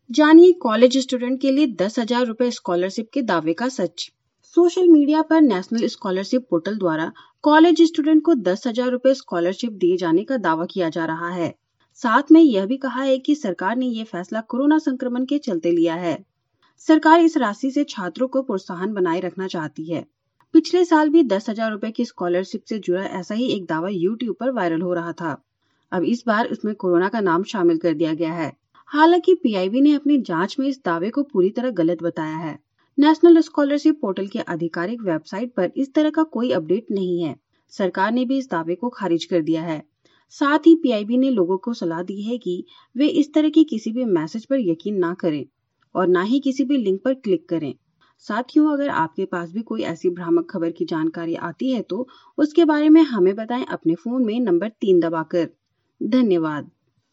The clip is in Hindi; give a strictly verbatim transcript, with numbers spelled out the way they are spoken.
जानिए कॉलेज स्टूडेंट के लिए दस हजार रुपए स्कॉलरशिप के दावे का सच। सोशल मीडिया पर नेशनल स्कॉलरशिप पोर्टल द्वारा कॉलेज स्टूडेंट को दस हजार रुपए स्कॉलरशिप दिए जाने का दावा किया जा रहा है। साथ में यह भी कहा है कि सरकार ने यह फैसला कोरोना संक्रमण के चलते लिया है। सरकार इस राशि से छात्रों को प्रोत्साहन बनाए रखना चाहती है। पिछले साल भी दस हजार रुपए की स्कॉलरशिप से जुड़ा ऐसा ही एक दावा यूट्यूब पर वायरल हो रहा था। अब इस बार उसमें कोरोना का नाम शामिल कर दिया गया है। हालांकि पीआईबी ने अपनी जांच में इस दावे को पूरी तरह गलत बताया है। नेशनल स्कॉलरशिप पोर्टल के आधिकारिक वेबसाइट पर इस तरह का कोई अपडेट नहीं है। सरकार ने भी इस दावे को खारिज कर दिया है। साथ ही पीआईबी ने लोगों को सलाह दी है कि वे इस तरह की किसी भी मैसेज पर यकीन ना करें और ना ही किसी भी लिंक पर क्लिक करें। साथियों, अगर आपके पास भी कोई ऐसी भ्रामक खबर की जानकारी आती है तो उसके बारे में हमें बताएं अपने फोन में नंबर तीन दबाकर। धन्यवाद।